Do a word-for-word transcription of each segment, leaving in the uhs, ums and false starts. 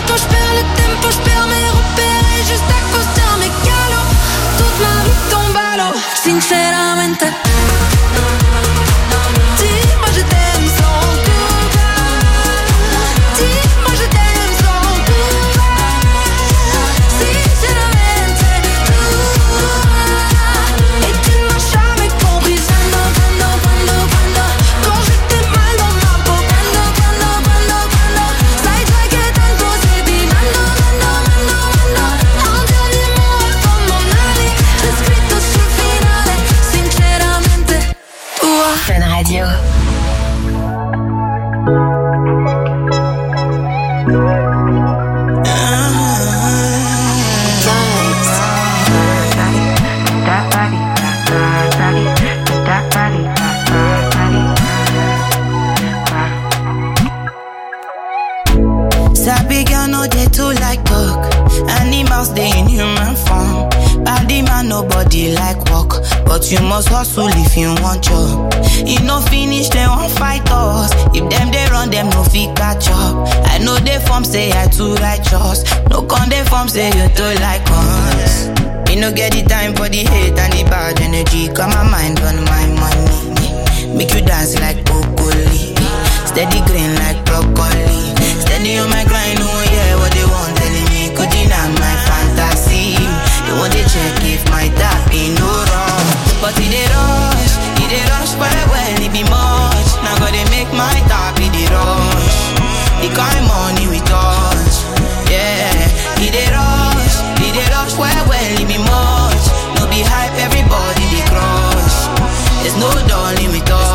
quand je perds le tempo, je perds mes repères et juste à cause d'un mégalo. Toute ma vie tombe à l'eau, sinceramente. Dis-moi je t'aime sans coupable. Dis-moi je t'aime sans coupable. Sinceramente, et tu m'as jamais compris. Quando, quando, quando, quando, quand j'étais mal dans ma peau. Quando, quando, quando, quando, sai già che tanto sei di mando, mando, mando, mando. Un dernier mot avant mon avis, c'è scritto sul finale, sinceramente tua. Fun Radio. Sabi girl no dey too like talk. Animals dey in human form. Body man nobody like work, but you must hustle if you want job. You no finish they won't fight us. If them they run them no fit catch up. I know they form say I too righteous. No con they form say you too like us. Me no get the time for the hate and the bad energy. Got my mind on my money. Make you dance like broccoli. Steady green like broccoli. Steady on my grind, oh yeah, what they want telling me. Could deny my fantasy. They want to check if my tap ain't no wrong. But it dey rush, it dey rush well well, it be much. Now gotta make my tap, it dey rush. The kind money we touch, yeah. It dey rush, it dey rush well well, it be much. No be hype, everybody dey crush. There's no darling with us.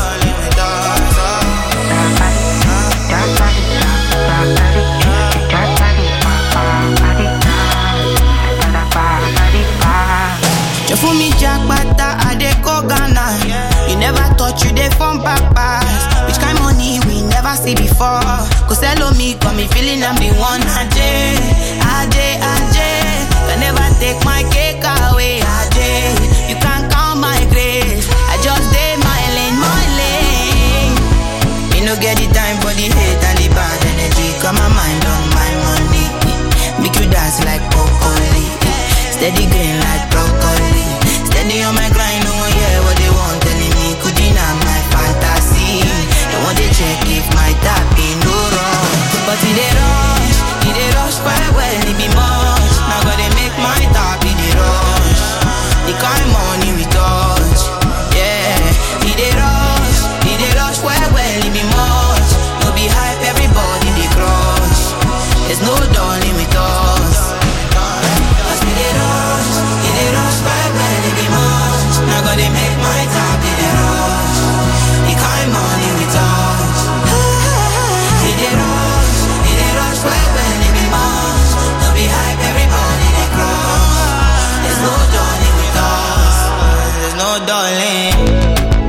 You fool me jackpata, I dey go Ghana. You never thought you dey from papas. Which kind money we never see before. Cause hello me, got me feeling I'm the one. Ajay, Ajay, Ajay. Can never take my cake away, Ajay. You can't count my grace. I just dey my lane, my lane. Me no get the time for the hate and the bad energy. Got my mind on my money. Make you dance like broccoli. Steady green like broccoli. Steady on my grind, oh yeah, what they want telling me. Could deny my fantasy. They want to check if my tap ain't no wrong. But it dey rush, it dey rush quite well, it be much. Now gotta make my tap, it dey rush. The kind money we touch, yeah. It dey rush, it dey rush quite well, it be much. No be hype, everybody dey crush. There's no darling with us. Cause it dey rush, it dey rush quite well, it be much. Now gotta make my tap, it dey rush. The kind money we touch. It dey rush, it dey rush quite well, it be much. No be hype, everybody dey crush. There's no darling with us. There's no darling.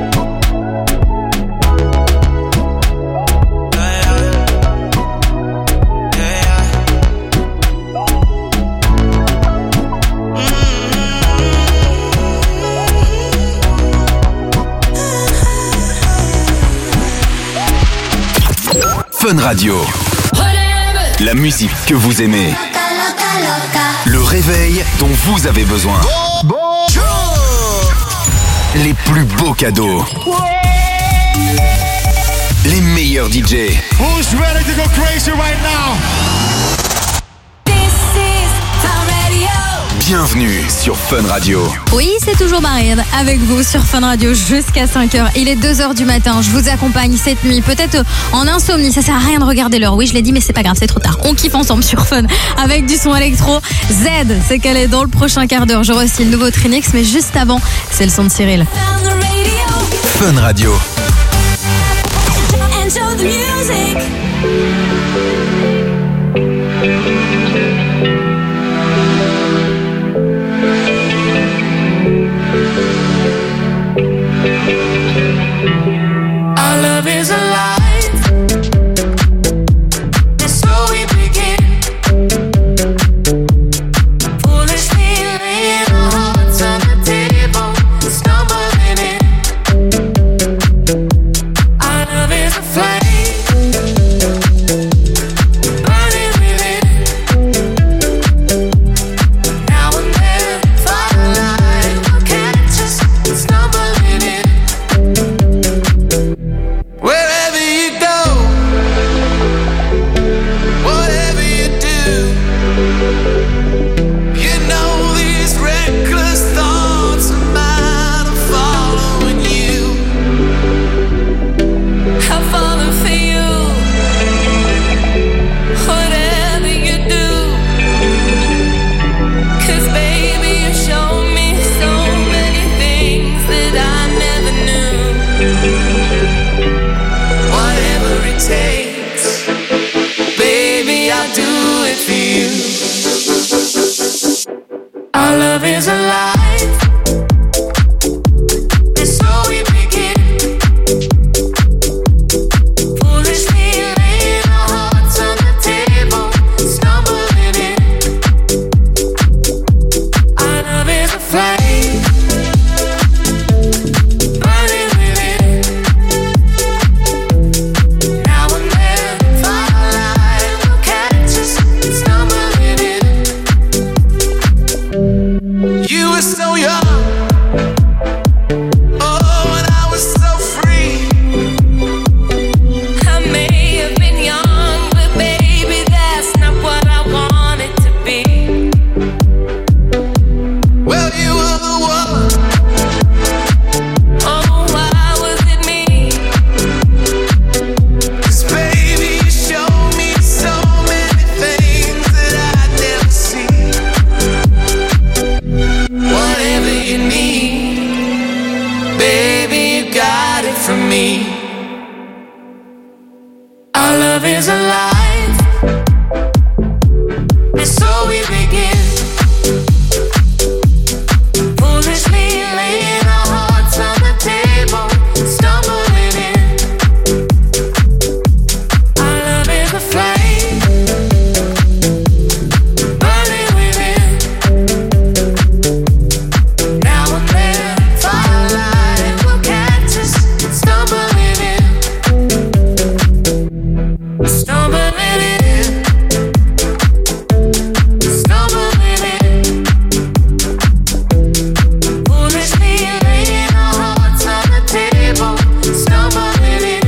Fun Radio. La musique que vous aimez. Le réveil dont vous avez besoin. Les plus beaux cadeaux. Les meilleurs D J. Who's ready to go crazy right now? Bienvenue sur Fun Radio. Oui, c'est toujours Marianne avec vous sur Fun Radio jusqu'à cinq heures. Il est deux heures du matin, je vous accompagne cette nuit, peut-être en insomnie, ça sert à rien de regarder l'heure. Oui, je l'ai dit, mais c'est pas grave, c'est trop tard. On kiffe ensemble sur Fun avec du son électro. Z, c'est qu'elle est dans le prochain quart d'heure. J'aurai aussi le nouveau Trinix, mais juste avant, c'est le son de Cyril. Fun Radio. Enjoy the music. Our love is alive, and so we begin. Foolishly laying our hearts on the table, stumbling in. Our love is a flame. Our love is alive, and so we begin. Foolishly laying our hearts on the table, stumbling in. Our love is a flame, burning within. Now and then, firelight will catch us stumbling in. You were so young, oh, and I was so free. I may have been young, but baby, that's not what I wanted to be. Well, you were the one. Oh, why was it me? 'Cause baby, you showed me so many things that I'd never seen. Whatever you need, baby, you got it from me. Our love is alive, and so we begin. Foolishly laying our hearts on the table, stumbling in. Our love is a flame, burning within. Now and then, firelight will catch us stumbling in. Stumbling in. Stumbling in. Foolishly laying our hearts on the table, stumbling in.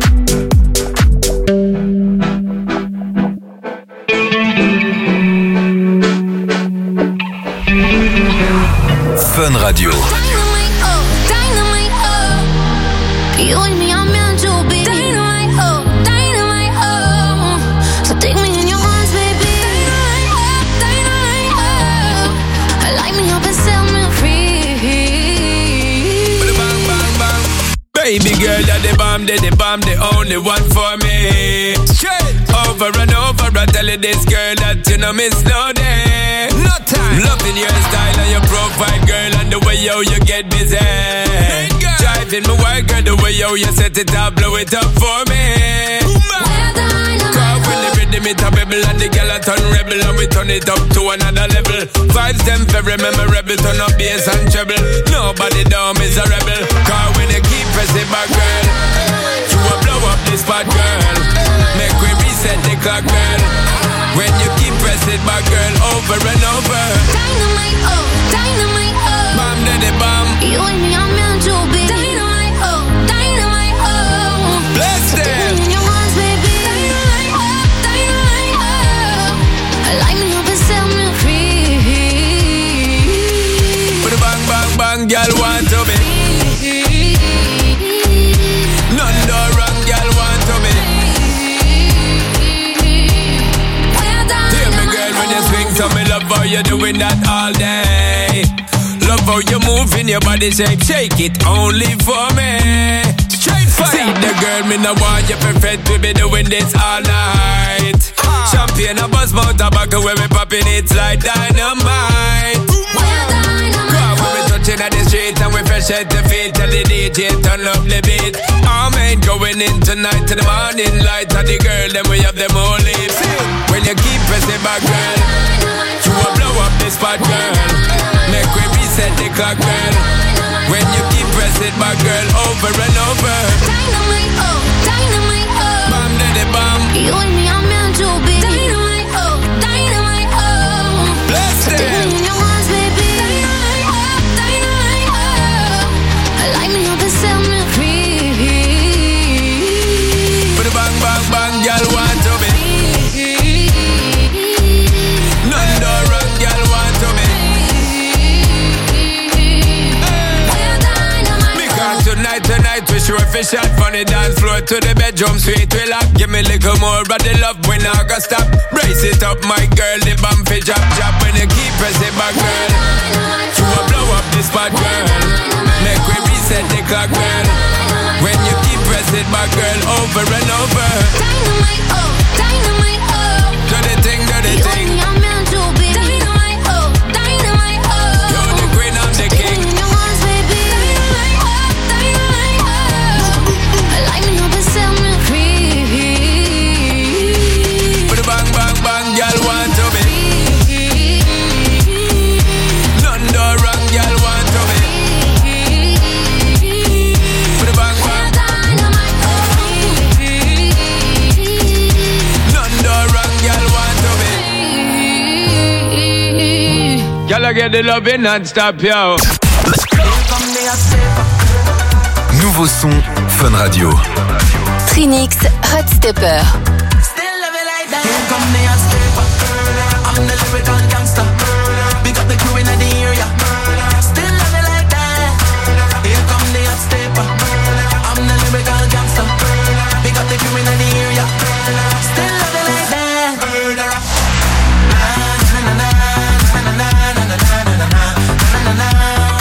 Fun Radio. Dynamite, oh, dynamite, oh. You and me are meant to be. Dynamite, oh, dynamite, oh. So take me in your arms, baby. Dynamite, oh, dynamite, oh. Light me up and set me free. Bang, bang, bang. Baby girl, you're the bomb, the the bomb, the only one for me. Straight over and over, I tell you this girl that you know miss no day. No time. Loving your style and your profile, girl, and the way yo you get busy. Driving my work, girl, the way yo you set it up, blow it up for me. Cause when the rhythm it a rebel and the girl a turn rebel and we turn it up to another level. Vibes them very memorable, turn up bass and treble. Nobody down is a rebel. Cause when you keep pressing back, girl, you will blow up this spot, girl. Make we reset the clock, girl. When you keep pressing back, girl, over and over. Dynamite, oh, dynamite, oh. Bam, daddy, bam. You and me are meant to be. Dynamite, oh, dynamite, oh. Bless Take them. me in your arms, baby. Dynamite, oh, dynamite, oh. Light me up and set me free. With a bang, bang, bang, girl want to be. None no wrong, girl want to be. Hear me, girl, when you swing to me, love how you doing that all day. Love how you move in your body shape, shake it only for me. Straight fire. See the girl, me no want you perfect, we be doing this all night. Champagne a buzz, mount tobacco, when we popping it's like dynamite. Cause when we touching at the street and we fresh at the feet, tell the D J turn up the beat. Our man going in tonight to the morning light, and the girl then we have them all lips. When you keep pressing back, girl, you will blow up this spot, girl. Make we reset the clock, girl. When you keep pressing back, girl, over and over. Dynamite, oh, dynamite, oh. Bam, daddy, bam. You and me are meant to be. Dynamite, oh, dynamite, oh. Bless Take them. me in your arms, baby. Dynamite, oh, dynamite, oh. Light me up and set me free. With a bang, bang, bang, girl want to be. None no wrong, girl want to be. Because tonight, tonight we sure fish out from the dance floor to the bedroom sweet we lock. Give me a little more of the love when I go stop. Brace it up, my girl, the bump fi drop, drop. When you keep pressing back, girl, you will blow up this spot, girl. Make we reset the clock, girl. When you keep pressing back, girl, over and over. Dynamite, oh, dynamite, oh. Do the thing, do the You thing. and me are meant to be. Dynamite, oh, dynamite, oh. I get the love in non-stop, yo. Nouveau son, Fun Radio. Trinix Hot Stepper. Still love it like that. Here come the hot stepper. I'm the lyrical gangster. Big up the crew in the area. Still love it like that. Here come the hot stepper. I'm the lyrical gangster. Big up the crew in the area. Still love it like that. Murderer. Na na na na na na na na na na na na.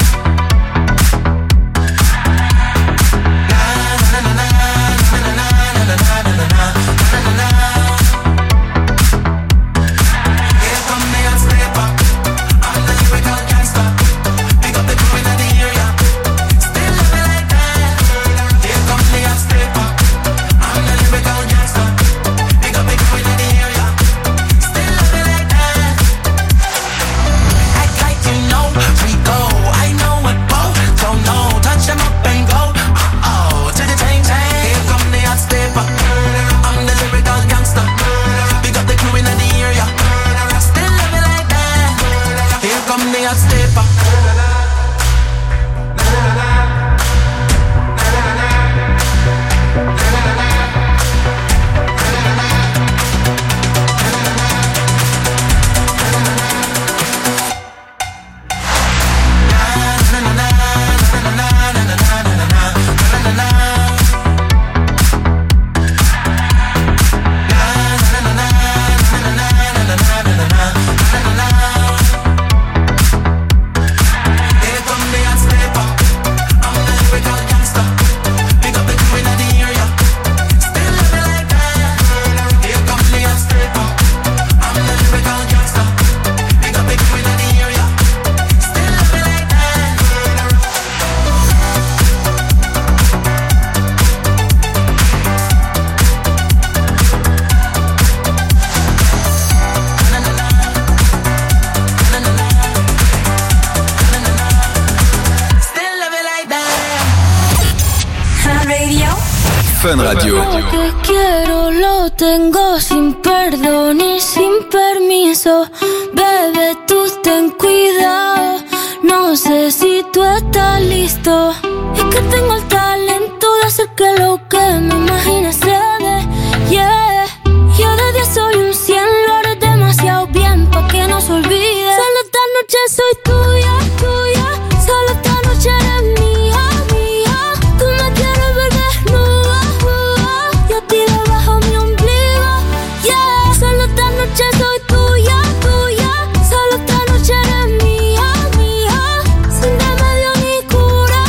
Fun Radio. Lo que quiero lo tengo sin perdón y sin permiso. Bebé, tú ten cuidado. No sé si tú estás listo. Es que tengo el talento de hacer que lo que me imagines se dé. Yeah. Yo de diez soy un cien, lo haré demasiado bien pa' que no se olvide. Solo esta noche soy tuya, tuya. Solo esta noche eres mía, mía. Tú me quieres ver desnuda, uh, y a ti debajo mi ombligo. Yeah. Solo esta noche soy tuya, tuya. Solo esta noche eres mía, mía. Sin remedio ni cura,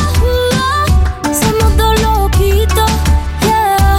uh, somos dos loquitos, yeah.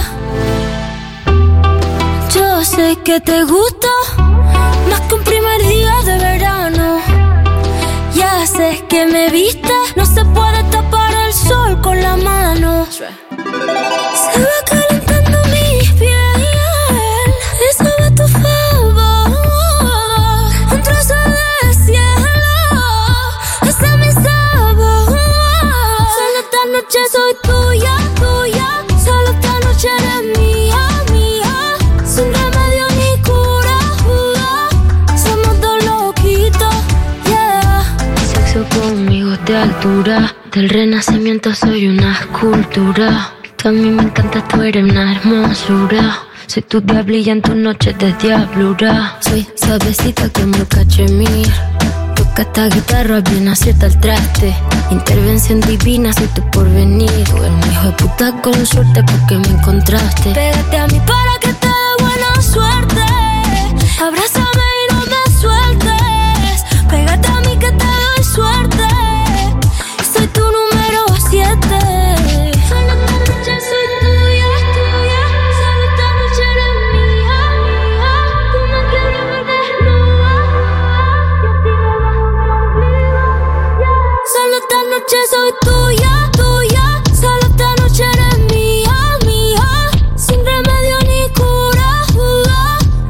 Yo sé que te gusta más que un primer día de verano. Ya sé que me viste, no se puede tapar el sol con la mano. Se va calentando mi piel, eso va a tu favor. Un trozo de cielo, ese es mi sabor. Solo esta noche soy tuya, tuya. Solo esta noche eres mía, mía. Sin remedio ni cura, uh, somos dos loquitos, yeah. Sexo conmigo de altura, del renacimiento soy una escultura. Tú a mí me encanta, tú eres una hermosura. Soy tu diablilla en tus noches de diablura. Soy suavecita como el cachemir. Toca esta guitarra, bien acierta el traste. Intervención divina, soy tu porvenir. Tú eres un hijo de puta con suerte porque me encontraste. Pégate a mí para que te dé buena suerte. Abrázame y no me sueltes. Pégate a mí que te doy suerte. Soy tu número siete. Solo esta noche soy tuya, tuya. Solo esta noche eres mía, mía. Tú me quieres ver desnuda, y a ti debajo mi ombligo, yeah. Solo esta noche soy tuya, tuya. Solo esta noche eres mía, mía. Sin remedio ni cura, uh,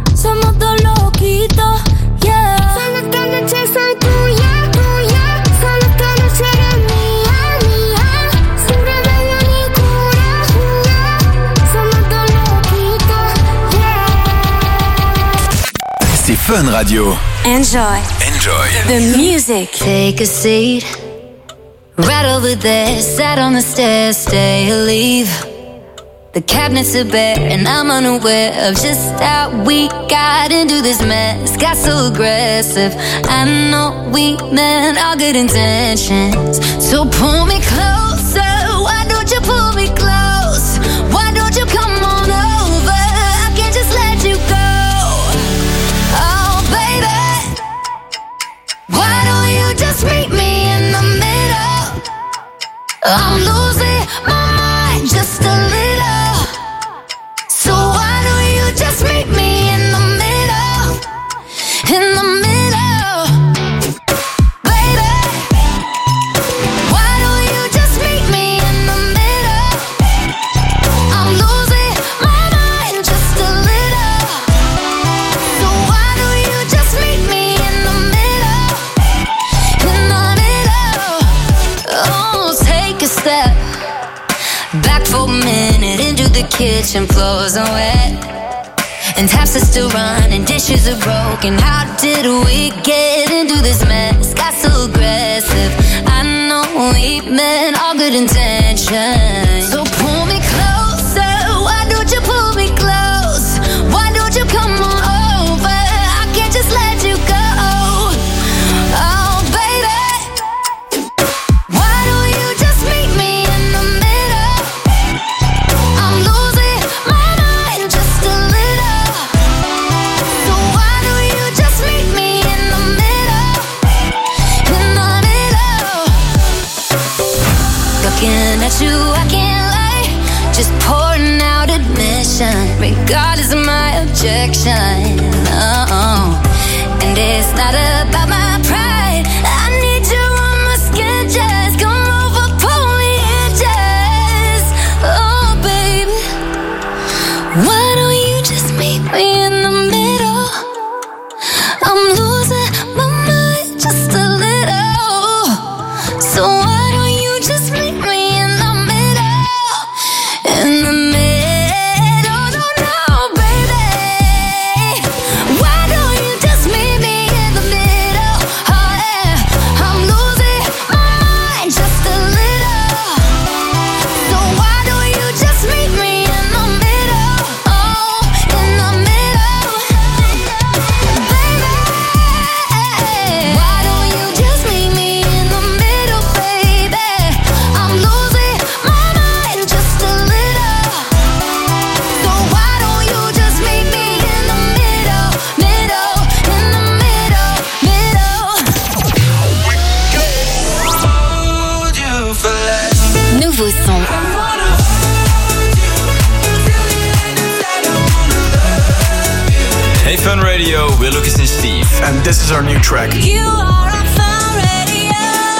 Fun Radio. Enjoy. Enjoy. The music. Take a seat. Right over there. Sat on the stairs. Stay or leave. The cabinets are bare and I'm unaware of just how we got into this mess. Got so aggressive. I know we meant all good intentions. So pull me closer. Why don't you pull me close? Why don't you come on over? I can't just let you go. Oh baby, why don't you just meet me in the middle? I'm losing my mind just a little. So why don't you just meet me in the middle? In the middle, baby. Why don't you just meet me in the middle? I'm losing my mind just a little. So why don't you just meet me in the middle? In the middle. Oh, take a step back for a minute into the kitchen, floors are wet and taps are still running, dishes are broken. How did we get into this mess? Got so aggressive. I know we meant all good intentions. So pull me closer. Why don't you pull me close? Why don't you come on over? I can't just let you go. Oh baby, why don't you just meet me in the middle? I'm losing my mind just a little. So why don't you just meet me in the middle? In the middle. Looking at you, I can't lie. Just pouring out admission, regardless of my objection. Oh, and it's not about my pride. I need you on my skin, just come over, pull me in, just. Oh, baby, why don't you just meet me in the middle? I'm losing my mind just a little. So why don't you just meet me in the middle? In the middle, no, no, baby. Why don't you just meet me in the middle? Oh yeah, I'm losing my mind just a little. So why don't you just meet me in the middle? Oh, in the middle, baby. Why don't you just meet me in the middle, baby? I'm losing my mind just a little. So why don't you just meet me in the middle, middle, in the middle, middle. Hold you for less. Nouveau son. Hey Fun Radio, we're Lucas and Steve. And this is our new track. You are on Fun Radio.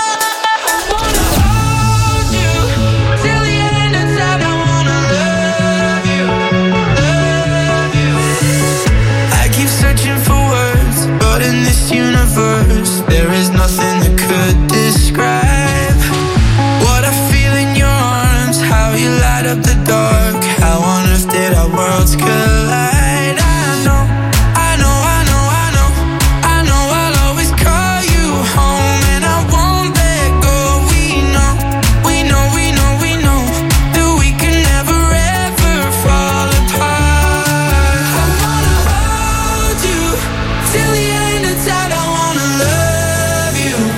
I keep searching for words, but in this universe, there is nothing that could describe what I feel in your arms, how you light up the dark, how on earth did our worlds collide? I know, I know, I know, I know, I know I'll always call you home, and I won't let go. We know, we know, we know, we know that we can never ever fall apart. I wanna hold you till the end of time. I wanna love you.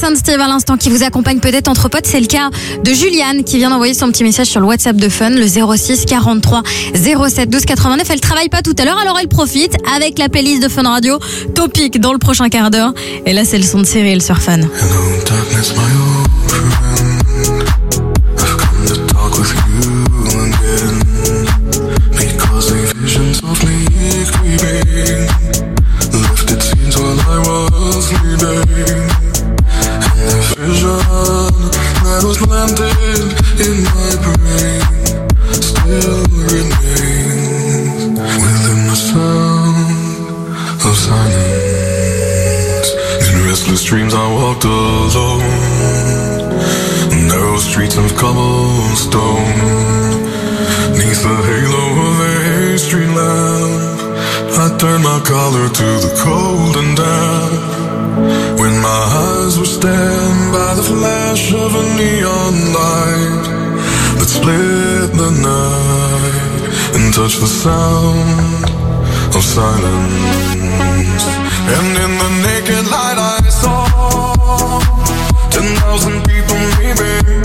and Steve à l'instant qui vous accompagne peut-être entre potes. C'est le cas de Juliane qui vient d'envoyer son petit message sur le WhatsApp de Fun, le zéro six quarante-trois zéro sept douze quatre-vingt-neuf. Elle travaille pas tout à l'heure, alors elle profite avec la playlist de Fun Radio. Topic dans le prochain quart d'heure. Et là, c'est le son de Cyril sur Fun. Hello, darkness, my old friend. I've come to talk with you again. Because the visions of me creeping lifted scenes while I was sleeping. And the vision that was planted in my brain still remains within the sound of silence. In restless dreams I walked alone, narrow streets of cobblestone. Neath the halo of a street lamp, I turned my collar to the cold and damp. When my eyes were stabbed by the flash of a neon light that split the night and touched the sound of silence. And in the naked light I saw ten thousand people maybe,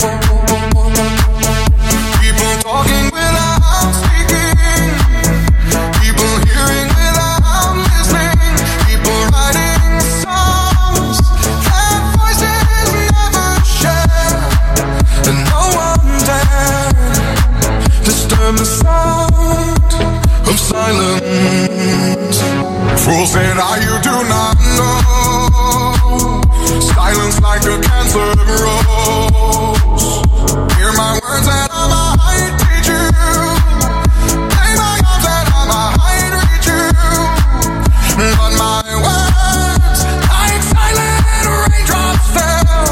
people talking without speaking, people hearing without listening, people writing songs that voices never share, and no one dared disturb the sound of silence. Fool said, I you do not know, silence like a cancer grows. Hear my words and I might teach you, lay my arms and I might reach you, but my words like silent raindrops fell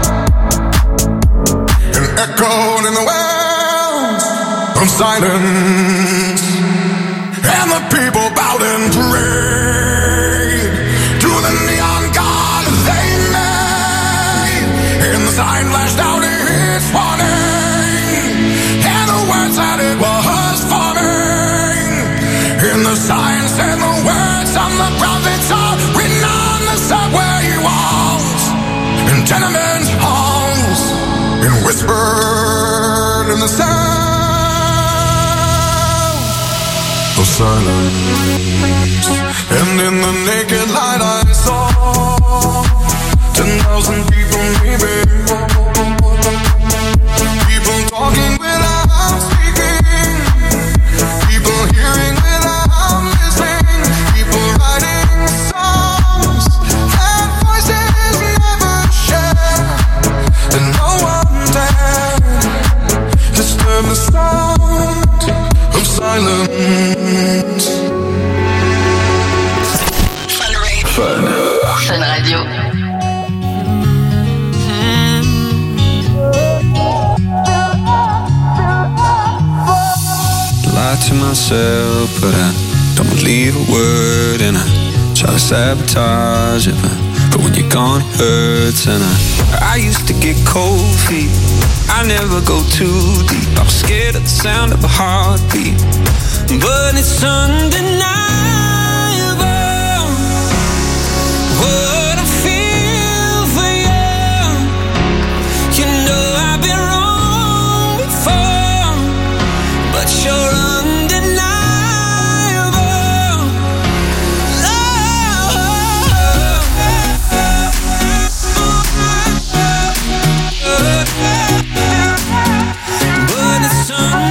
and echoed in the wells of silence. And the people bowed and prayed to the neon god they made. And the sign flashed out its warning, and the words that it was forming. And the sign said the words of the prophets are written on the subway walls and tenement halls, and whispered in the sound of silence. And in the naked light I saw ten thousand people maybe, people talking without speaking, people hearing without listening, people writing songs that voices never share, and no one dared disturb the sound of silence. Fun. Fun Radio. Lie to myself, but I don't leave a word, and I try to sabotage it, but when you're gone it hurts. And I, I used to get cold feet, I never go too deep. I'm scared of the sound of a heartbeat, but it's undeniable what I feel for you. You know I've been wrong before, but you're undeniable. But it's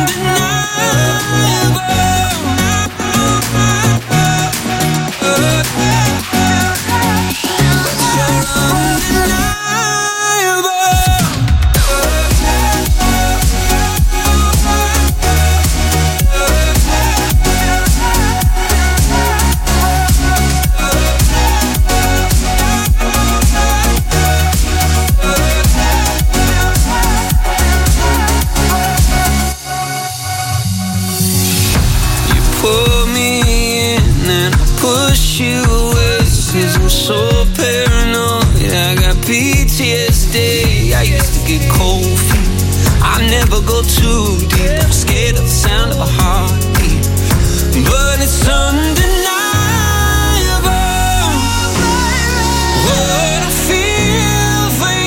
P T S D. I used to get cold feet, I never go too deep. I'm scared of the sound of a heartbeat, but it's undeniable what I feel for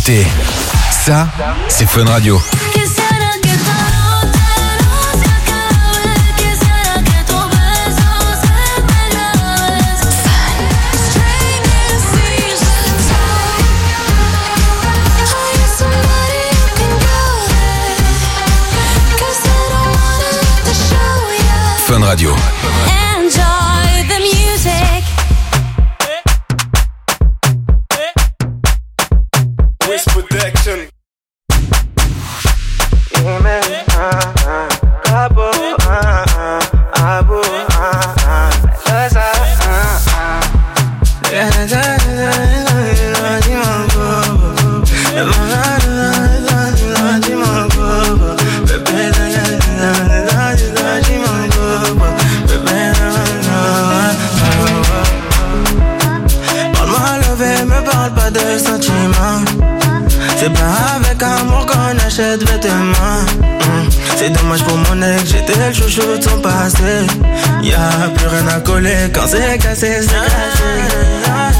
côté. Ça, c'est Fun Radio. Fun Radio. Enjoy the music. Wish protection. C'est pas avec amour qu'on achète vêtements. mmh. C'est dommage pour mon ex, j'étais le chouchou de son passé. Y'a plus rien à coller quand c'est cassé, c'est cassé.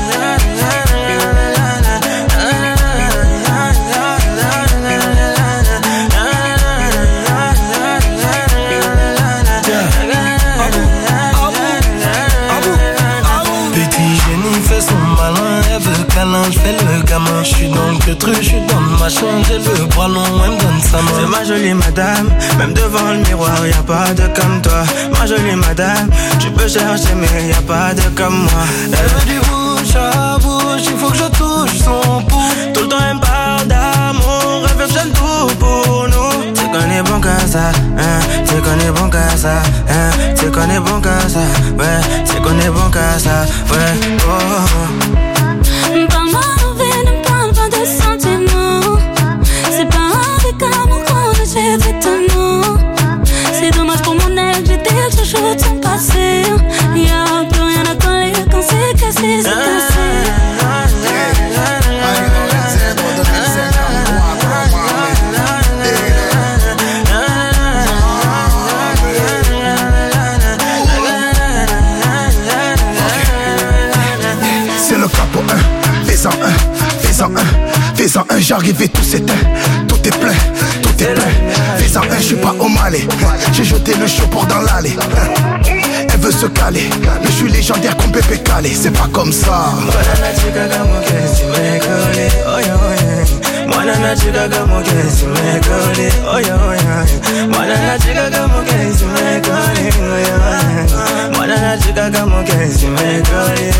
Je fais le gamin, je suis dans le truc, je suis dans ma chambre, j'ai le bras long, elle me donne sa main. C'est ma jolie madame, même devant le miroir, y'a pas de comme toi. Ma jolie madame, tu peux chercher mais y'a pas de comme moi. Elle veut du bouche à bouche, il faut que je touche son pouce. Tout le temps elle me parle d'amour, elle veut que j'aime tout pour nous. C'est qu'on est bon qu'à ça, hein, c'est qu'on est bon qu'à ça, hein, c'est qu'on est bon qu'à ça, ouais, c'est qu'on est bon qu'à ça, ouais, oh. Parle-moi envers, ne parle pas de sentiments. C'est pas avec amour qu'on achète vêtements. C'est dommage pour mon ex, j'étais le chouchou de son passé. Y'a plus rien à coller quand c'est cassé, c'est cassé. C'est le capo un, fais-en un, fais-en un, fais-en un, j'arrive et tout s'éteint, tout est plein, tout est plein. Fais-en un, je suis pas au Malais, j'ai jeté le show pour dans l'allée. Elle veut se caler, mais je suis légendaire comme Pépé Calé, c'est pas comme ça. Mwana chica como que si me cole, oye oye. Mwana chica como que si me cole, oye. Mwana chica como que si me cole.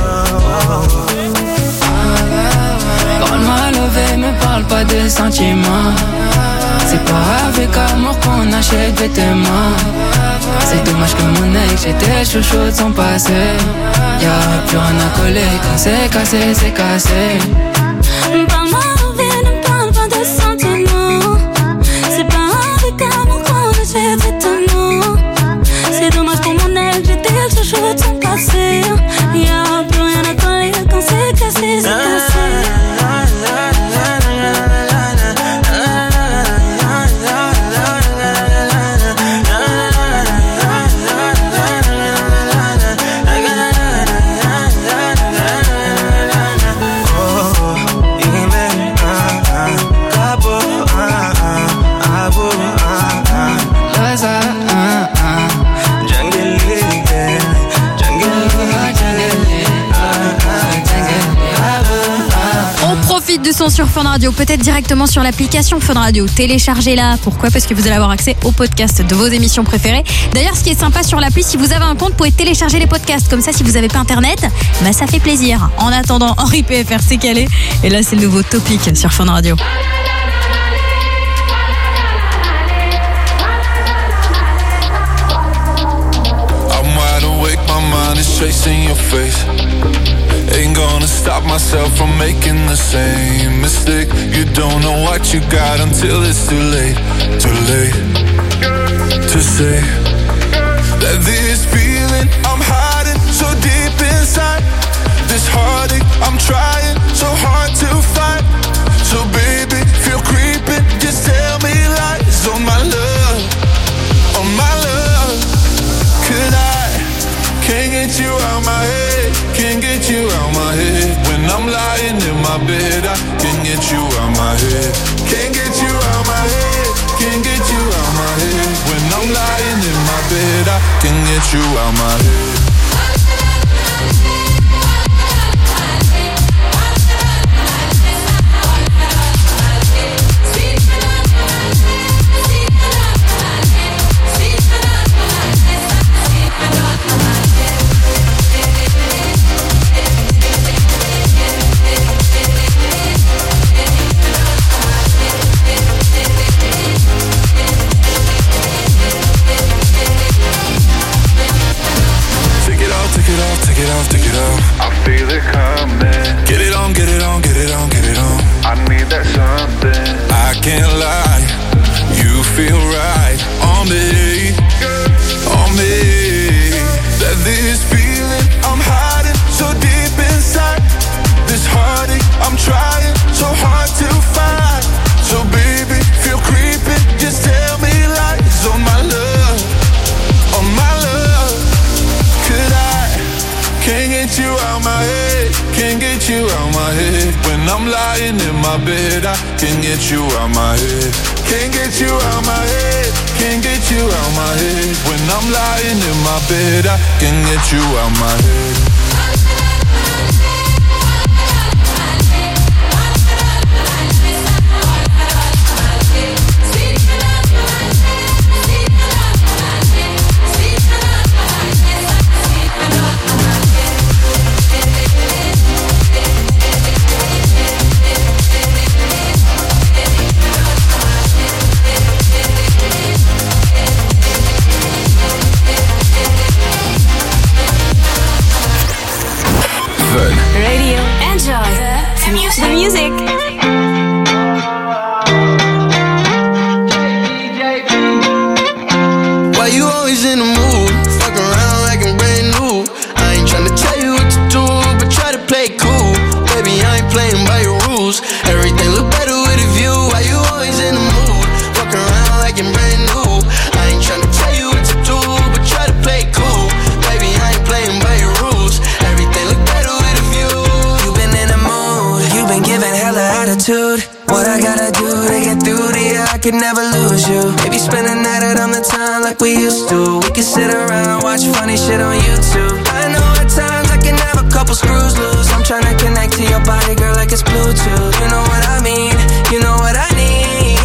Quand elle m'a levé, me parle pas de sentiments. C'est pas avec amour qu'on achète vêtements. C'est dommage que mon ex, j'étais le chouchou de son passé. Y'a plus rien à coller quand c'est cassé, c'est cassé. Parle-moi envers, ne parle pas de sentiments. C'est pas avec amour qu'on achète vêtements. C'est dommage pour mon ex, j'étais le chouchou de son passé. Y'a plus rien à coller quand c'est cassé, c'est cassé. De son sur Fun Radio, peut-être directement sur l'application Fun Radio. Téléchargez-la. Pourquoi ? Parce que vous allez avoir accès aux podcasts de vos émissions préférées. D'ailleurs, ce qui est sympa sur l'appli, si vous avez un compte, vous pouvez télécharger les podcasts. Comme ça, si vous n'avez pas internet, bah ça fait plaisir. En attendant, Henri P F R s'est calé. Et là, c'est le nouveau Topic sur Fun Radio. I'm wide awake, my mind is chasing your face. Ain't gonna stop myself from making the same mistake. You don't know what you got until it's too late. Too late to say that this feeling I'm hiding so deep inside. This heartache I'm trying so hard to fight. So baby, feel creeping, just tell me lies on my love, on my love. Could I, can't get you out my head. Can't get you out my head. When I'm lying in my bed, I can get you out my head. Can't get you out my head. Can't get you out my head. When I'm lying in my bed, I can get you out my head. Take it off, take it off. I feel it coming. Get it on, get it on, get it on, get it on. I need that something. I can't lie, you feel right on me, on me. That this feeling I'm hiding so deep inside. This heartache I'm trying so hard to find. So baby, feel creeping, just tell me lies on my love, on my love. Could I? Can't get you out my head, can't get you out my head. When I'm lying in my bed, I can get you out my head. Can't get you out my head, can't get you out my head. When I'm lying in my bed, I can get you out my head. Radio. Enjoy the music. The music. Why you always in the mood? Fuck around like I'm brand new. I ain't tryna tell you what to do, but try to play cool. Baby, I ain't playing by your rules. Everything look better with a view. Why you always in the mood? Fuck around like I'm brand new. I ain't tryna tell you what to do, but try to play cool. Baby, I ain't playing by your rules. Everything look better with a view. You been in the mood, you been giving hella attitude. What I gotta do to get through to you, I could never lose you. Maybe spend a night out on the town like we used to. We could sit around, watch funny shit on YouTube. I know at times I can have a couple screws loose. I'm tryna connect to your body, girl, like it's Bluetooth. You know what I mean, you know what I need.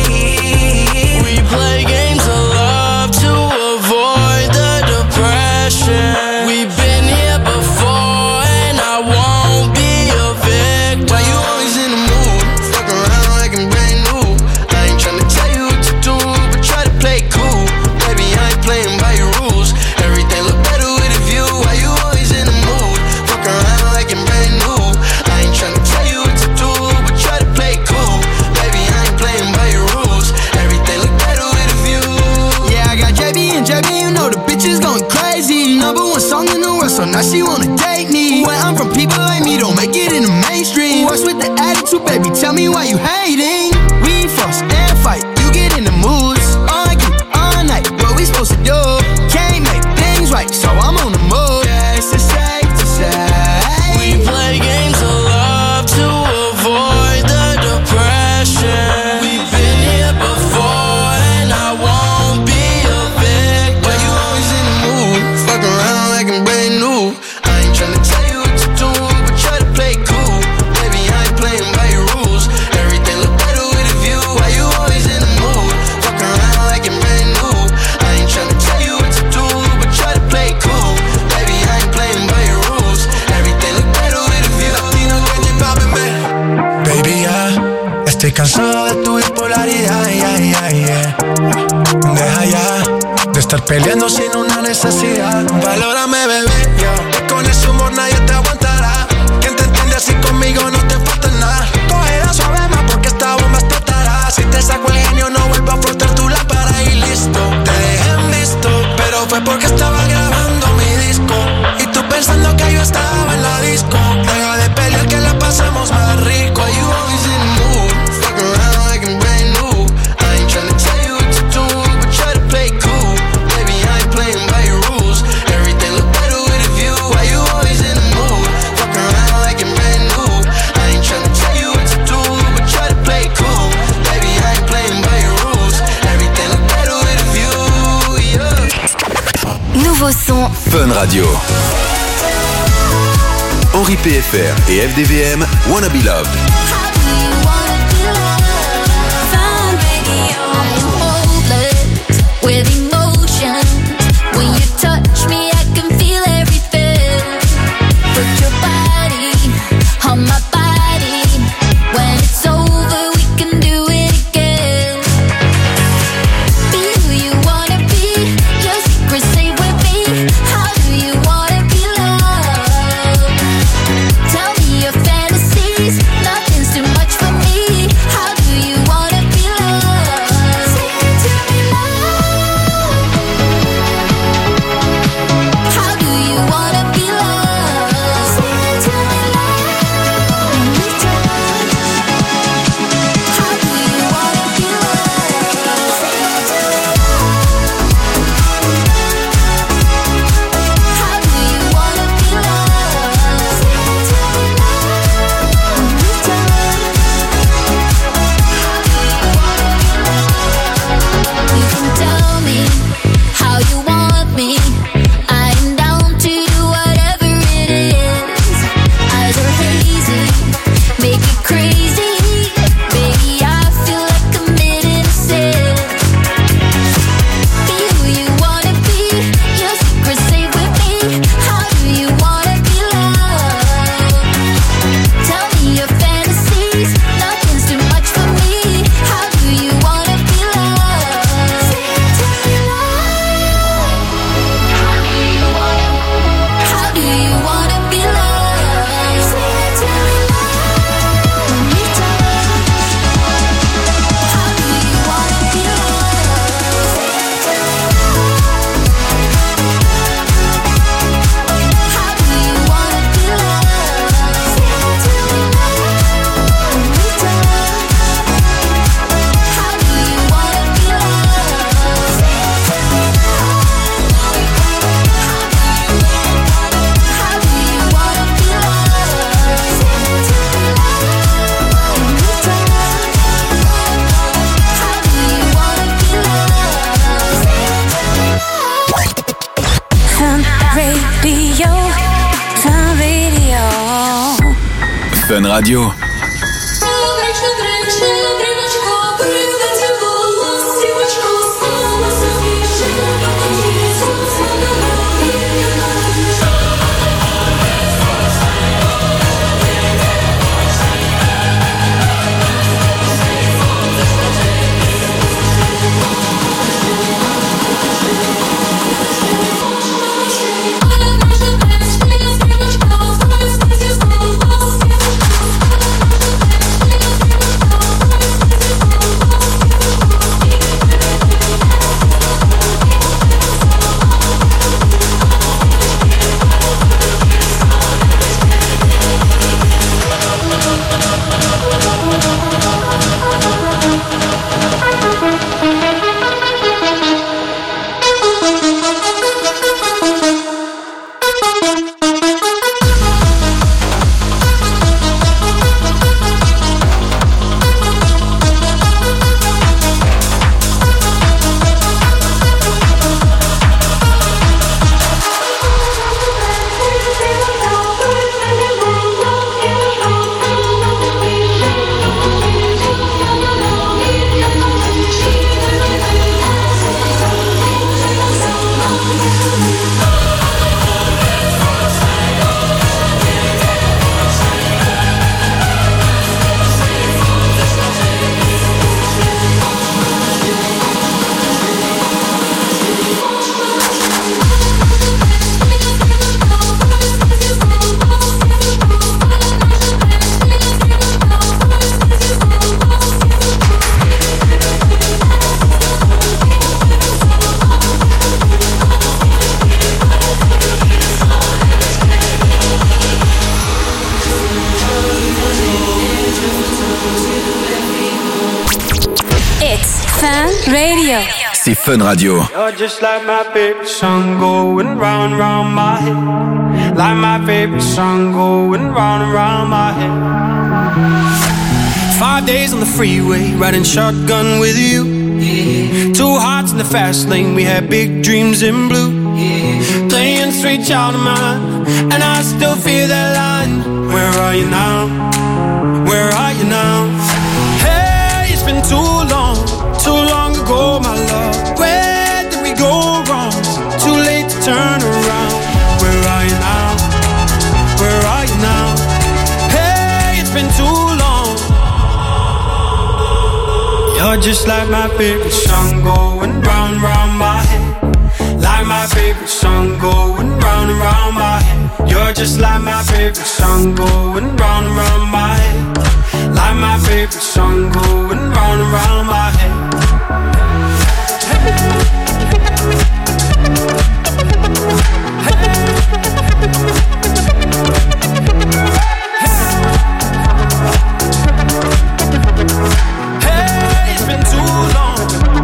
We play games of love to avoid the depression. We've been here before and I won't be a victim. Why you always in the mood? Fuck around like I'm brand new. I ain't tryna tell you what to do, but try to play cool. Baby, I ain't playing by your rules. Everything look better with a view. Why you always in the mood? Fuck around like I'm brand new. I ain't tryna tell you what to do, but try to play cool. Baby, I ain't playing by your rules. Everything look better with a view. Yeah, I got J B and J B, you know the bitch is going crazy. Number one song in the world, so now she wanna date me. Where I'm from, people like me don't make it in the mainstream. What's with the attitude, baby? Tell me why you hating. We fuss and fight, you get in the moods. Argue all night, what we supposed to do? Can't make things right, so I'm on the move. Yeah, it's safe to say we play games of love to avoid the depression. We've been here before and I won't be a victim. Why you always in the mood? Fuck around like I'm brand new. I ain't tryna tell you what to do, but try to play cool. Baby, I ain't playing by your rules. Everything look better with a view. Why you always in the mood? Fuck around like I'm brand new. I ain't tryna tell you what to do, but try to play cool. Baby, I ain't playing by your rules. Everything look better with a view. Baby, ya estoy cansado de tu bipolaridad, yeah, yeah, yeah. Deja ya de estar peleando sin una necesidad. Valórame, bebé, yeah. Con ese humor nadie te aguantará. Quien te entiende así conmigo no te falta nada. Cogerá suave más porque esta bomba explotará. Si te saco el genio no vuelvo a frotar tu lámpara y listo. Te dejé en visto, pero fue porque estaba grabando mi disco. Y tú pensando que yo estaba en la disco. Deja de pelear que la pasemos más rico. Why you always in the mood? Fuck around like I'm brand new. I ain't tryna tell you what to do, but try to play cool. Baby, I ain't playing by your rules. Everything look better with a view. Why you always in the mood? Fun Radio. Henri P F R et F D V M, Wanna Be Loved. With emotion, when you touch me, I can feel everything. Put your body on my body. When it's over, we can do it again. Be who you wanna be. Your secret, stay with me. How do you wanna be loved? Tell me your fantasies. Nothing's too much for me. How do you wanna be loved? Say it to me, love. How do you wanna be loved? Say it to me, love. How do you wanna be loved? Say it to me, how do you wanna be loved? Say it to me, you can tell me how you want me. I'm down to do whatever it is. Eyes are hazy, make it crazy. Baby, I feel like committing a sin. Be who you wanna be. Your secret, stay with me. How do you wanna be loved? Tell me your fantasies. Nothing's too much for me. How do you wanna be loved? Say it to me, love. How do you wanna be loved? Say it to me, love. When you touch, how do you wanna be loved? Say it to me, how do you wanna be loved? Say it to me, love. When you touch, how do you wanna be loved? Say it to me, how do you wanna be loved? Say it to me, when you touch, how do you wanna be loved? Say it to me. Fun Radio, Fun Radio. Fun Radio. Radio. C'est Fun Radio. You're just like my favorite song going round and round my head. Like my favorite song going round and round my head. Five days on the freeway, riding shotgun with you. Yeah. Two hearts in the fast lane, we had big dreams in blue. Yeah. Playing sweet child of mine, and I still feel that line. Where are you now? Where are you now? Hey, it's been too long, too long ago, my love. Where did we go wrong? Too late to turn around. Where are you now? Where are you now? Hey, it's been too long. You're just like my favorite song going round, round my head. Like my favorite song going round and round my head. You're just like my favorite song going round and round my head. Like my favorite song going round and round my head. Hey, it's been too long.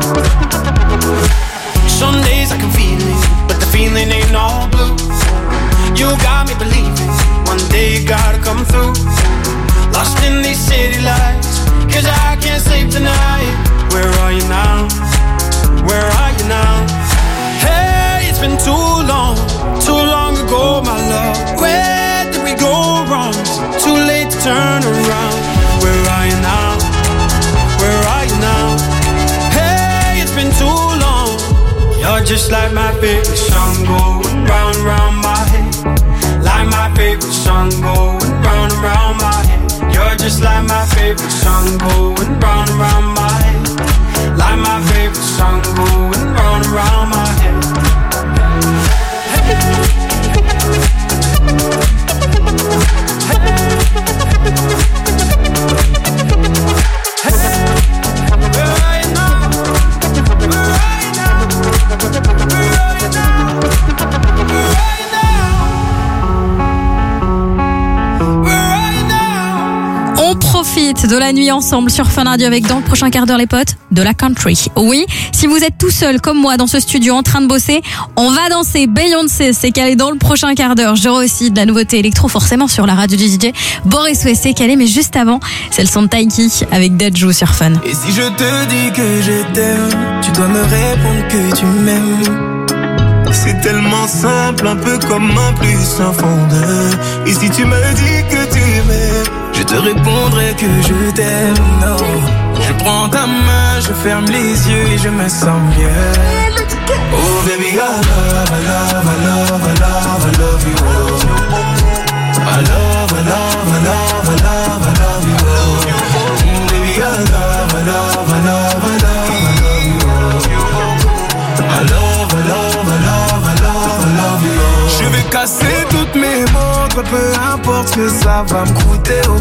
Some days I can feel it, but the feeling ain't all blue. You got me believing one day you gotta come through. Lost in these city lights, cause I can't sleep tonight. Where are you now? Where are you now? Hey, it's been too long, too long ago, my love. Where did we go wrong? Too late to turn around. Where are you now? Where are you now? Hey, it's been too long. You're just like my favorite song going round, round my head. Like my favorite song going round and round my head. You're just like my favorite song going round and round my head. Like my favorite song going round and round my head. De la nuit ensemble sur Fun Radio avec dans le prochain quart d'heure les potes de la country. Oui, si vous êtes tout seul comme moi dans ce studio en train de bosser, on va danser. Beyoncé, c'est calé dans le prochain quart d'heure. J'aurai aussi de la nouveauté électro forcément sur la radio du D J. Boris Way, c'est calé, mais juste avant, c'est le son de Taiki avec Dajou sur Fun. Et si je te dis que je t'aime, tu dois me répondre que tu m'aimes. C'est tellement simple, un peu comme un plus sans fondeur. Et si tu me dis que tu m'aimes, je te répondrai que je t'aime, non. Je prends ta main, je ferme les yeux et je me sens mieux. Oh baby, I love, I love, I love, I love, I love you. I love, I love, I love, I love, I love you. Mm, baby, I love, I love, I love, I love, I love you. I love, I love, I love, I love, I love you. Je vais casser toutes mes montres, peu importe ce que ça va me coûter. Oh.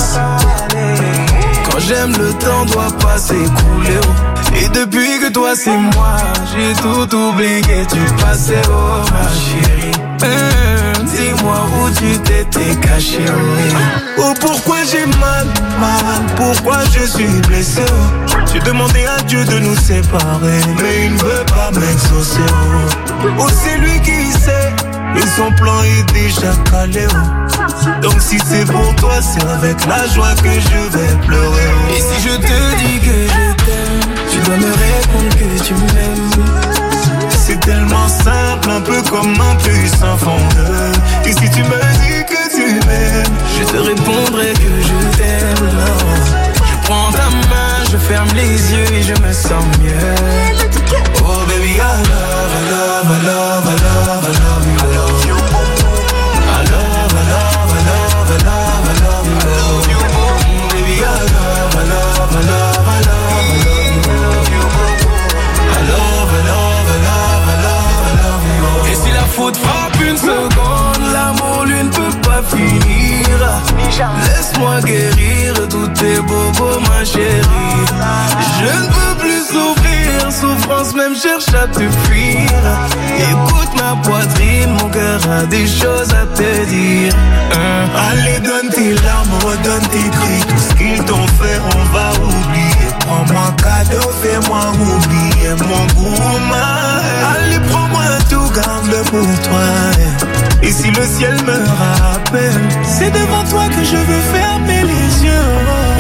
Quand j'aime, le temps doit pas s'écouler. Oh. Et depuis que toi c'est moi, j'ai tout oublié, tu passais, oh ma chérie. Mmh, dis-moi où tu t'étais caché. Oh, oh pourquoi j'ai mal, mal, pourquoi je suis blessé. Oh. J'ai demandé à Dieu de nous séparer, mais il ne veut pas m'exaucer. Oh, oh c'est lui qui sait, et son plan est déjà calé. Oh. Donc si c'est pour toi, c'est avec la joie que je vais pleurer. Oh. Et si je te dis que je t'aime, tu dois me répondre que tu m'aimes. C'est tellement simple, un peu comme un puissant fondeur. Et si tu me dis que tu m'aimes, je te répondrai que je t'aime. Non. Je prends ta main, je ferme les yeux et je me sens mieux. Oh baby, I love, I love, I love, I love, I love you. I love you. I love, I love, I love, I love, I love you. Mm, baby, I love, I love, I love, I love, I love you. I love, I love, I love, I love, I love you. Et si la faute frappe une seconde, l'amour lui ne peut pas finir. Laisse-moi guérir tous tes bobos, ma chérie. Je ne peux plus souffrir, souffrance même cherche à te fuir. Écoute ma poitrine, mon cœur a des choses à te dire. hein. Allez donne tes larmes, redonne tes cris. Tout ce qu'ils t'ont fait on va oublier. Prends-moi cadeau, fais-moi oublier mon gourmand. Allez prends-moi tout, garde-le pour toi. Et si le ciel me rappelle, c'est devant toi que je veux fermer les yeux. Oh,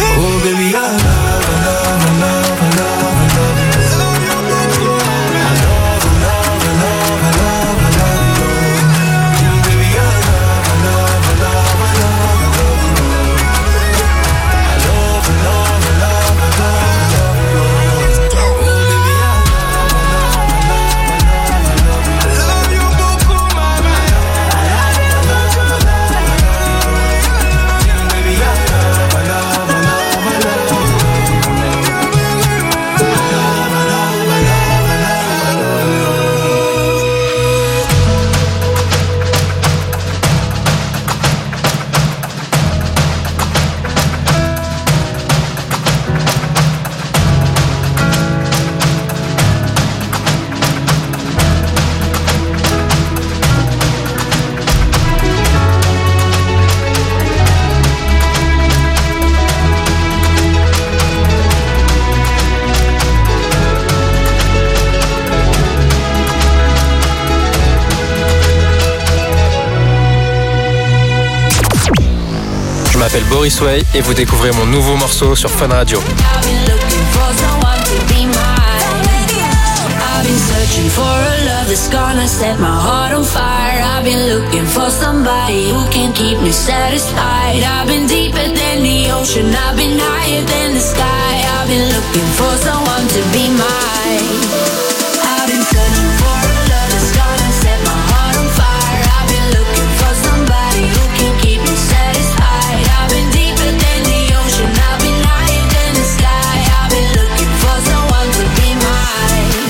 Oh baby, I love, I love, I love, I love, I love you. I love, I love, I love, I love, I love you. Yeah, baby, I love, I love, I love, I love, I love you. I love, I love, I love, I love, I love you. Oh baby, I love, I love, I love, I love, I love you. I love you, beaucoup, mama. I love, I love, I love, I love you. Yeah, baby, I love, I love, I love, I love you. Je m'appelle Boris Way et vous découvrez mon nouveau morceau sur Fun Radio. I've been looking for someone to be mine. I've been searching for a love that's gonna set my heart on fire. I've been looking for somebody who can keep me satisfied. I've been deeper than the ocean, I've been higher than the sky. I've been looking for someone to be mine. I've been searching for a love that's gonna set my heart on fire. I've been looking for somebody who can keep me satisfied. I've been deeper than the ocean, I've been higher than the sky. I've been looking for someone to be mine.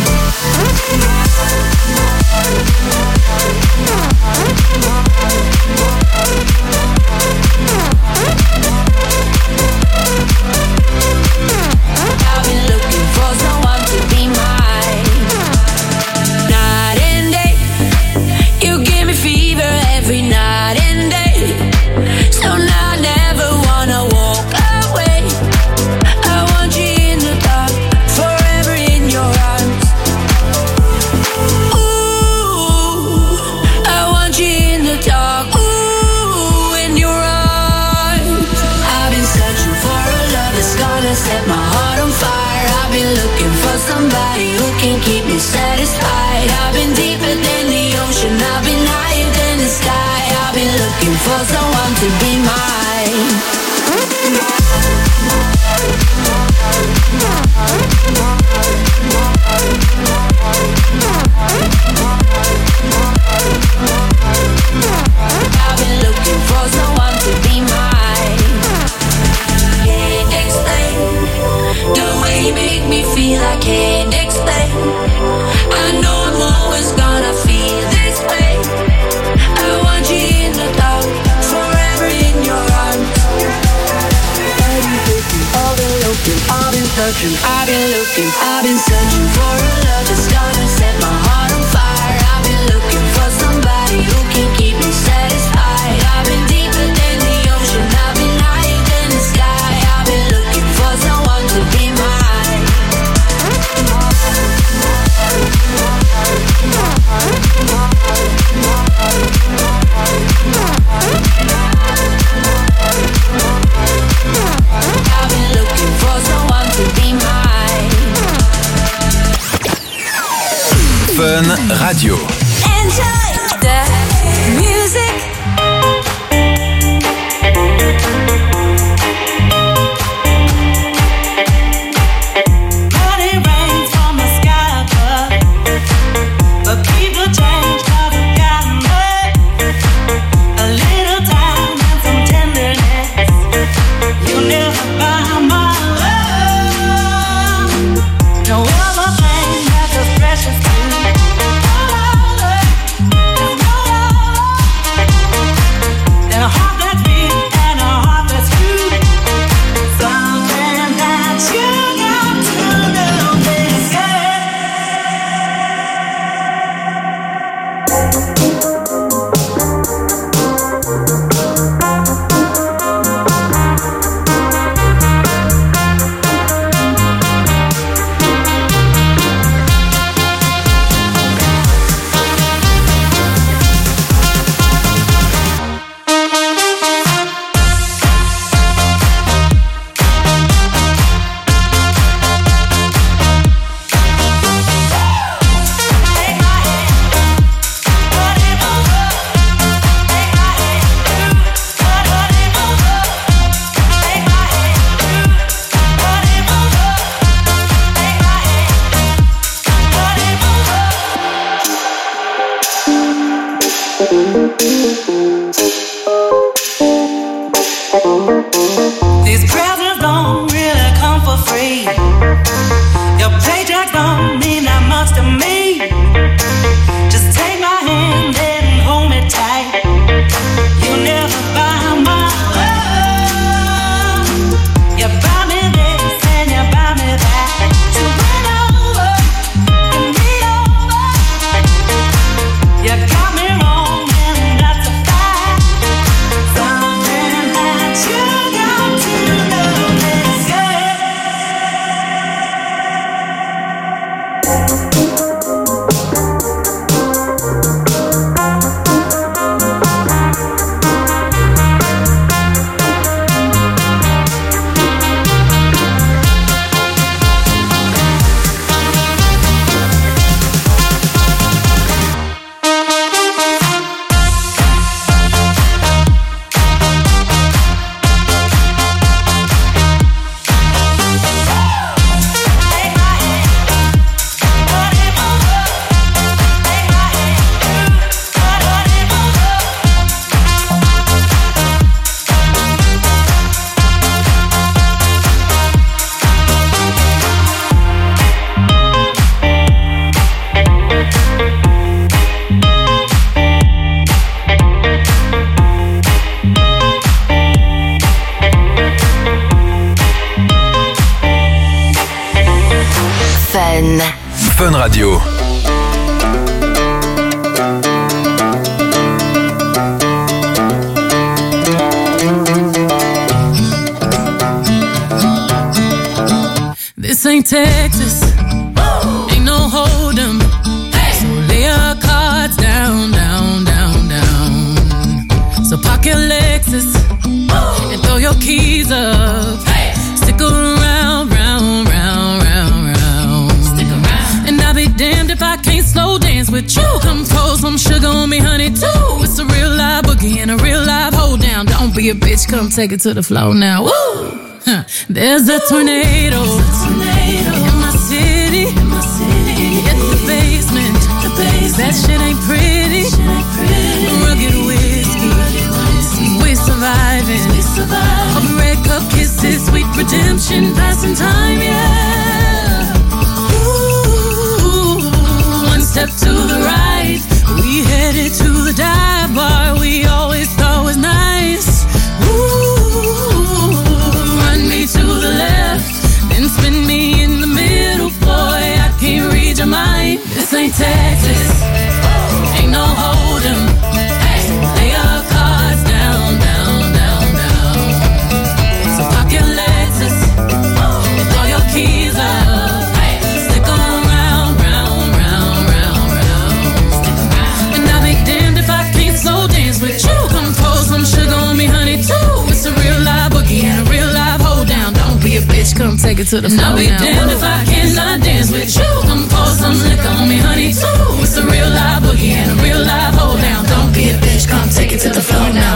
I've been looking for someone to be mine. Night and day, you give me fever every night and day. So now I never wanna walk away. I want you in the dark, forever in your arms. Ooh, I want you in the dark, ooh, in your arms. I've been searching for a love that's gonna set my heart on fire. I've been looking for somebody who can keep me satisfied. I've been deeper than the ocean, I've been higher than the sky. I've been looking for someone to be mine. I've been looking for someone to be mine. Can't explain the way you make me feel. I can't explain. I know I'm always gonna feel this way. I want you in the dark, forever in your arms. I've been looking, I've been looking, I've been searching, I've been looking, I've been searching for a love that's gonna set my heart on fire. I've been looking for somebody who can keep me satisfied. I've been deeper than the ocean, I've been higher than the sky. I've been looking for someone to be mine. I've been looking for someone to be mine. Fun Radio. Enjoy the music. Money rains from the sky above, but people change, never gotten much. A little time and some tenderness, you'll never buy my love. No other thing that's as precious to me. These presents don't really come for free. Your paycheck don't mean that much to me. Just take my hand and hold me tight. You never buy my love. You buy me this and you buy me that. So run over and be over. You got me wrong and that's a fact. Something that you got to know is yeah. Fun. Fun Radio. This ain't Texas, ain't no hold'em. So lay your cards down, down, down, down. So park your Lexus and throw your keys up. Stick around, round, round, round, round. Stick around. And I'll be damned if I can't slow dance with you. Come pour some sugar on me, honey, too. It's a real live boogie and a real live hold down. Don't be a bitch, come take it to the floor now. Woo! Huh. There's a tornado, tornado in my city, in my city. Hit the basement, the basement. That shit ain't pretty, shit ain't pretty. Rugged whiskey, rugged whiskey. We surviving, we surviving. Of red cup kisses, sweet redemption, passing time, yeah. Ooh, one step to the right, we headed to the dive bar we always thought was nice. Ooh, to the left, then spin me in the middle, boy, I can't read your mind. This ain't Texas, ain't no hold'em. Lay your cards down, down, down, down. So pop your Lexus and throw your keys up. Stick around, round, round, round, round. And I'll be damned if I can't slow dance with you. Come pour some sugar on me, honey, too. It's a real live boogie and a real live hold down. Don't be a bitch, come take it to the floor now. I'll be damned if I cannot dance with you. Come pour some liquor on me, honey, too. It's a real live boogie and a real live hold down. Don't be a bitch, come take it to the floor now.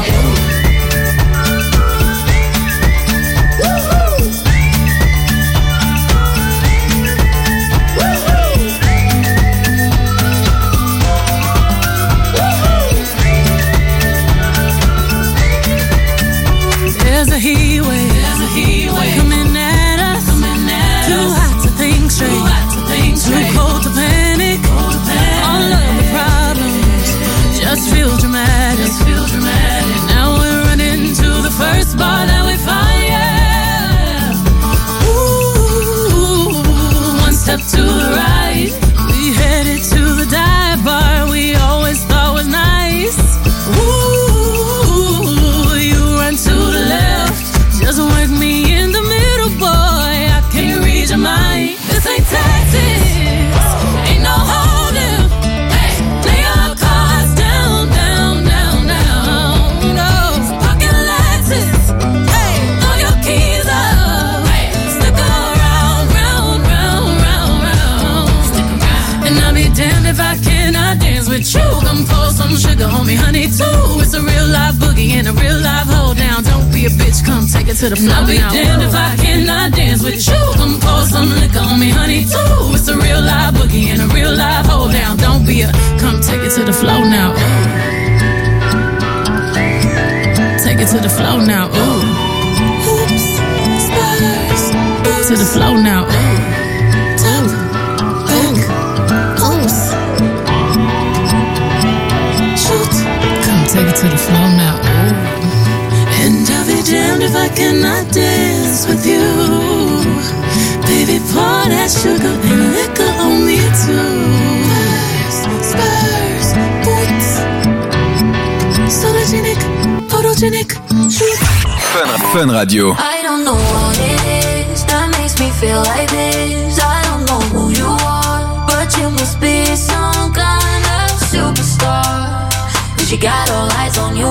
There's a heat wave, there's a heat wave coming at us, coming at too us. Hot to think straight, too hot to think straight, too cold to panic, cold to panic. All of the problems just feel dramatic, just feel dramatic. Now we're running to the first bar that we find, yeah. Ooh, one step to the right, we headed to the dive bar we always thought was nice. Ooh, you run to the left, just work me in the middle, boy, I can't read your mind. This ain't Texas, ain't no hold'em. Lay your cards down, down, down, down. No, pocket Lexus, hey, throw your keys up. Stick around, round, round, round, round. Stick around. And I'll be damned if I cannot dance with you. Come pour some sugar on me, honey, too. It's a real live boogie and a real live hold down. Don't be a bitch, come take it to the floor. I'll be damned if I cannot dance with you. Come pour some liquor on me, honey, too. It's a real live boogie and a real live hold down. Don't be a, come take it to the floor now. to the flow now. Ooh. Oops. Spurs. To the flow now. Ooh. Top. Back. Oops. Shoot. Come take it to the flow now. Ooh. And I'll be damned if I cannot dance with you. Baby, pour that sugar and liquor on me too. Spurs, spurs, boots. Sologenic, photogenic, shoot. Fun, Fun Radio. I don't know what it is that makes me feel like this. I don't know who you are, but you must be some kind of superstar. 'Cause you got all eyes on you